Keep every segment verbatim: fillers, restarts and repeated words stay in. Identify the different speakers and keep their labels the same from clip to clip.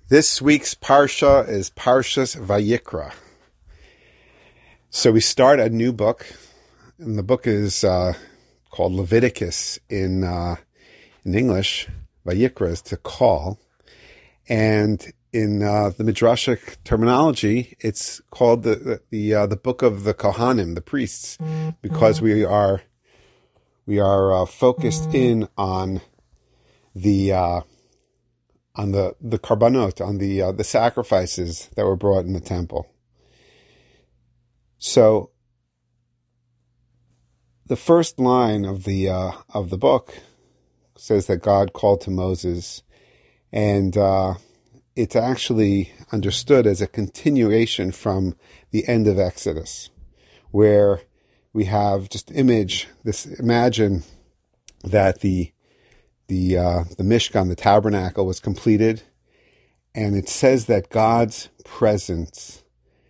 Speaker 1: This week's Parsha is Parshas Vayikra. So we start a new book, and the book is uh, called Leviticus in uh, in English. Vayikra is to call, and in uh, the Midrashic terminology, it's called the the the, uh, the book of the Kohanim, the priests, because we are we are uh, focused in on the. Uh, on the, the karbanot, on the uh, the sacrifices that were brought in the temple. So the first line of the uh, of the book says that God called to Moses, and uh, it's actually understood as a continuation from the end of Exodus, where we have just image this imagine that the The uh, the Mishkan, the tabernacle, was completed, and it says that God's presence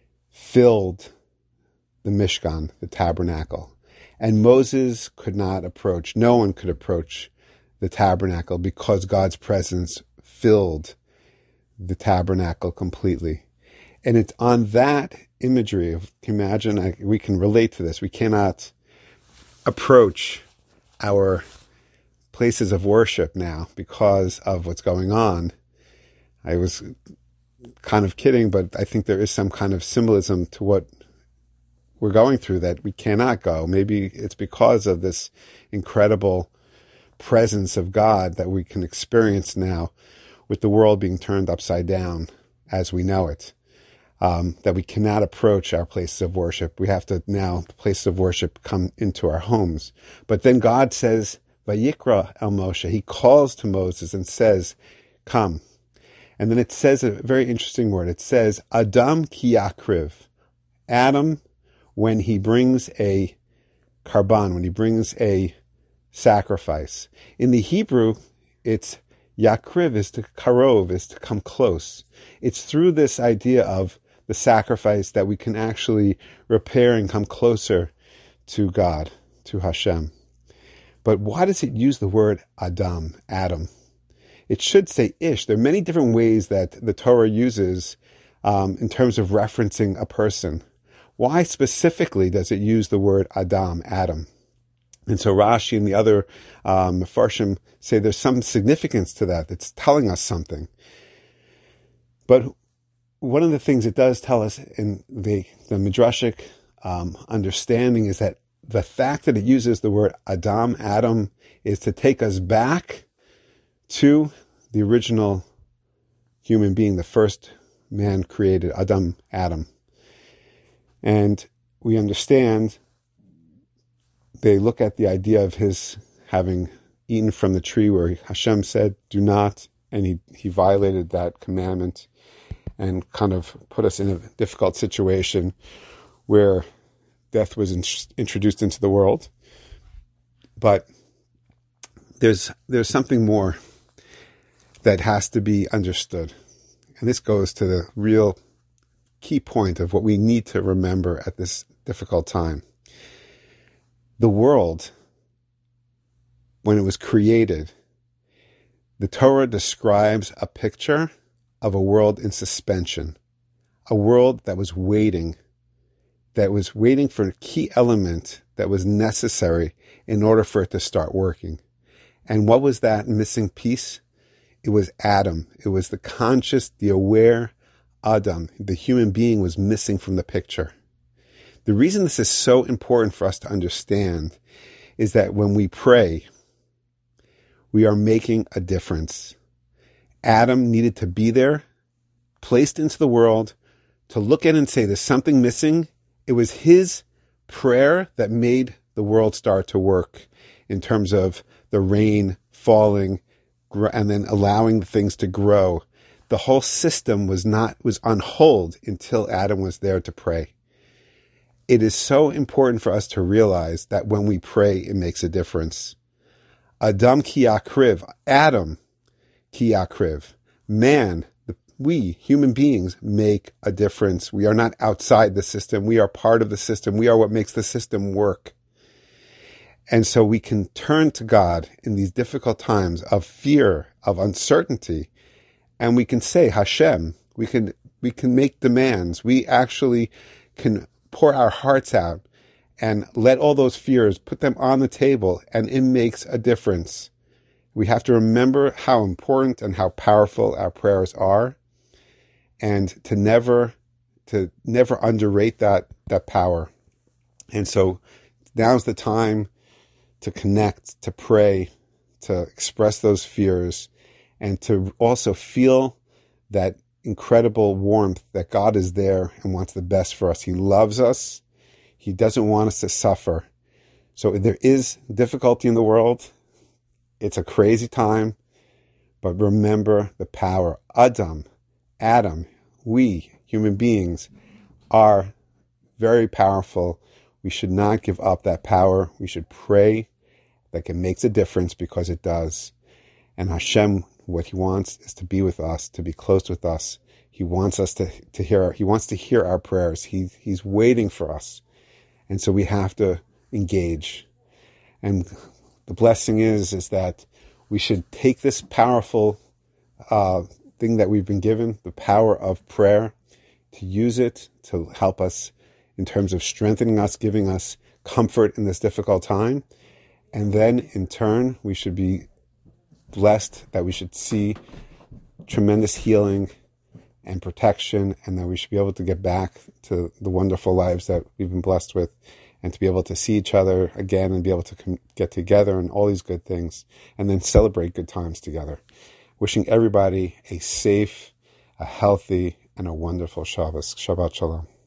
Speaker 1: filled the Mishkan, the tabernacle, and Moses could not approach. No one could approach the tabernacle because God's presence filled the tabernacle completely. And it's on that imagery of, imagine, I, we can relate to this. We cannot approach our places of worship now because of what's going on. I was kind of kidding, but I think there is some kind of symbolism to what we're going through, that we cannot go. Maybe it's because of this incredible presence of God that we can experience now with the world being turned upside down as we know it, um, that we cannot approach our places of worship. We have to now, the places of worship come into our homes. But then God says, Vayikra el Moshe, he calls to Moses and says, come. And then it says a very interesting word. It says, Adam ki yakriv, Adam, when he brings a karban, when he brings a sacrifice. In the Hebrew, it's yakriv is to karov, is to come close. It's through this idea of the sacrifice that we can actually repair and come closer to God, to Hashem. But why does it use the word Adam, Adam? It should say Ish. There are many different ways that the Torah uses um, in terms of referencing a person. Why specifically does it use the word Adam, Adam? And so Rashi and the other um, Mefarshim say there's some significance to that. It's telling us something. But one of the things it does tell us in the, the Midrashic um, understanding is that the fact that it uses the word Adam, Adam, is to take us back to the original human being, the first man created, Adam, Adam. And we understand, they look at the idea of his having eaten from the tree where Hashem said, do not, and he, he violated that commandment and kind of put us in a difficult situation where death was in, introduced into the world. But there's there's something more that has to be understood. And this goes to the real key point of what we need to remember at this difficult time. The world, when it was created, the Torah describes a picture of a world in suspension, a world that was waiting that was waiting for a key element that was necessary in order for it to start working. And what was that missing piece? It was Adam. It was the conscious, the aware Adam. The human being was missing from the picture. The reason this is so important for us to understand is that when we pray, we are making a difference. Adam needed to be there, placed into the world, to look at it and say, there's something missing. It was his prayer that made the world start to work in terms of the rain falling and then allowing the things to grow. The whole system was not, was on hold until Adam was there to pray. It is so important for us to realize that when we pray, it makes a difference. Adam ki yakriv, Adam ki yakriv, man, we, human beings, make a difference. We are not outside the system. We are part of the system. We are what makes the system work. And so we can turn to God in these difficult times of fear, of uncertainty, And we can say, Hashem, we can, we can make demands. We actually can pour our hearts out and let all those fears, put them on the table, and it makes a difference. We have to remember how important and how powerful our prayers are, and to never, to never underrate that, that power. And so now's the time to connect, to pray, to express those fears, and to also feel that incredible warmth that God is there and wants the best for us. He loves us. He doesn't want us to suffer. So there is difficulty in the world. It's a crazy time, but remember the power. Adam, Adam, we, human beings, are very powerful. We should not give up that power. We should pray that it makes a difference, because it does. And Hashem, what he wants is to be with us, to be close with us. He wants us to, to hear our, he wants to hear our prayers. He, he's waiting for us. And so we have to engage. And the blessing is, is that we should take this powerful uh, thing that we've been given, the power of prayer, to use it to help us in terms of strengthening us, giving us comfort in this difficult time. And then in turn, we should be blessed that we should see tremendous healing and protection, and that we should be able to get back to the wonderful lives that we've been blessed with, and to be able to see each other again and be able to com- get together and all these good things, and then celebrate good times together. Wishing everybody a safe, a healthy, and a wonderful Shabbos. Shabbat Shalom.